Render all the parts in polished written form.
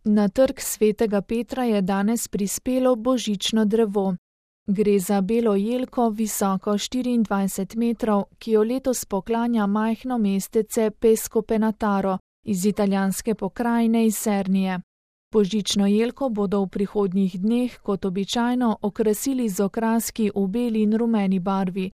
Na trg Svetega Petra je danes prispelo božično drevo. Gre za belo jelko visoko 24 metrov, ki jo letos poklanja majhno mestece Pesco Penataro iz italijanske pokrajine Isernije. Božično jelko bodo v prihodnjih dneh kot običajno okrasili z okraski v beli in rumeni barvi,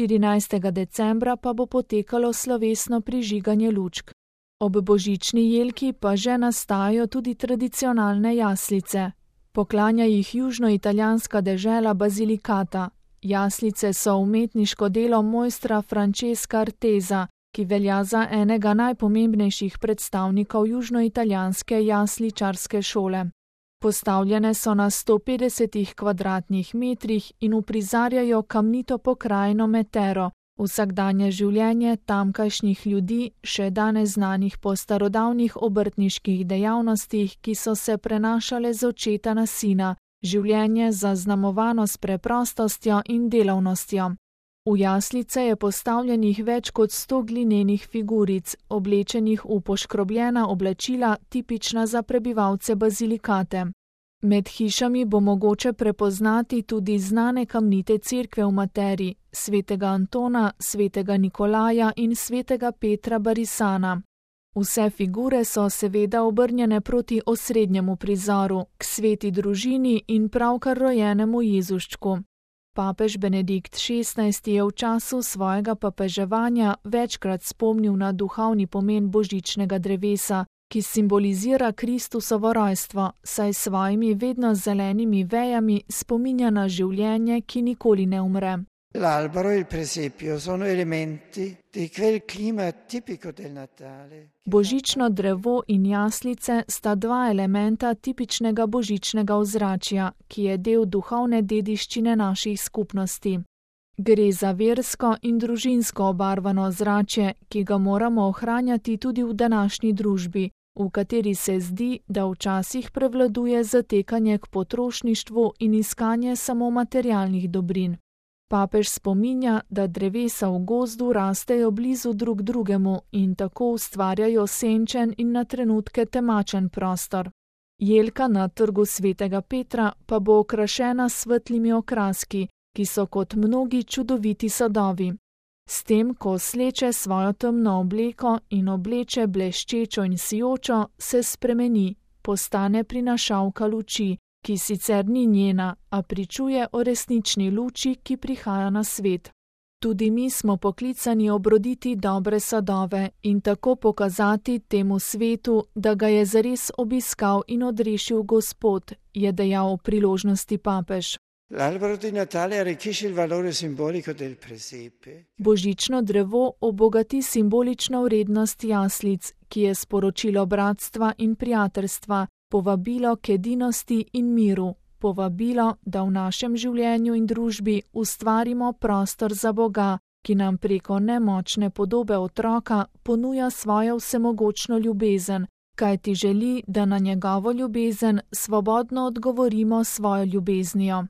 14. decembra pa bo potekalo slovesno prižiganje lučk. Ob božični jelki pa že nastajajo tudi tradicionalne jaslice. Poklanja jih južnoitalijanska dežela Basilicata. Jaslice so umetniško delo mojstra Francesca Artesa, ki velja za enega najpomembnejših predstavnikov južnoitalijanske jasličarske šole. Postavljene so na 150 kvadratnih metrih in uprizarjajo kamnito pokrajino Metero, vsakdanje življenje tamkajšnjih ljudi, še danes znanih po starodavnih obrtniških dejavnostih, ki so se prenašale z očeta na sina, življenje zaznamovano s preprostostjo in delavnostjo. V jaslice je postavljenih več kot 100 glinenih figuric, oblečenih v poškrobljena oblačila, tipična za prebivalce Basilicate. Med hišami bo mogoče prepoznati tudi znane kamnite cerkve v Materi, svetega Antona, svetega Nikolaja in svetega Petra Barisana. Vse figure so seveda obrnjene proti osrednjemu prizoru, k sveti družini in pravkar rojenemu Jezuščku. Papež Benedikt XVI je v času svojega papeževanja večkrat spomnil na duhovni pomen božičnega drevesa, ki simbolizira Kristusovo rojstvo, saj s svojimi vedno zelenimi vejami spominja na življenje, ki nikoli ne umre. L'albero e il presepio sono elementi di quel clima tipico del Natale. Božično drevo in jaslice sta dva elementa tipičnega božičnega ozračja, ki je del duhovne dediščine naših skupnosti. Gre za versko in družinsko obarvano ozračje, ki ga moramo ohranjati tudi v današnji družbi, v kateri se zdi, da včasih prevladuje zatekanje k potrošništvu in iskanje samo materialnih dobrin. Papež spominja, da drevesa v gozdu rastejo blizu drug drugemu in tako ustvarjajo senčen in na trenutke temačen prostor. Jelka na trgu Svetega Petra pa bo okrašena s svetlimi okraski, ki so kot mnogi čudoviti sadovi. S tem, ko sleče svojo temno obleko in obleče bleščečo in sijočo, se spremeni, postane prinašalka luči, ki sicer ni njena, a pričuje o resnični luči, ki prihaja na svet. Tudi mi smo poklicani obroditi dobre sadove in tako pokazati temu svetu, da ga je zares obiskal in odrešil Gospod, je dejal v priložnosti papež. L'albero di Natale arricchisce il valore simbolico del presepe. Božično drevo obogati simbolično vrednost jaslic, ki je sporočilo bratstva in prijateljstva, povabilo k edinosti in miru, povabilo, da v našem življenju in družbi ustvarimo prostor za Boga, ki nam preko nemočne podobe otroka ponuja svojo vsemogočno ljubezen, kajti želi, da na njegovo ljubezen svobodno odgovorimo svojo ljubeznijo.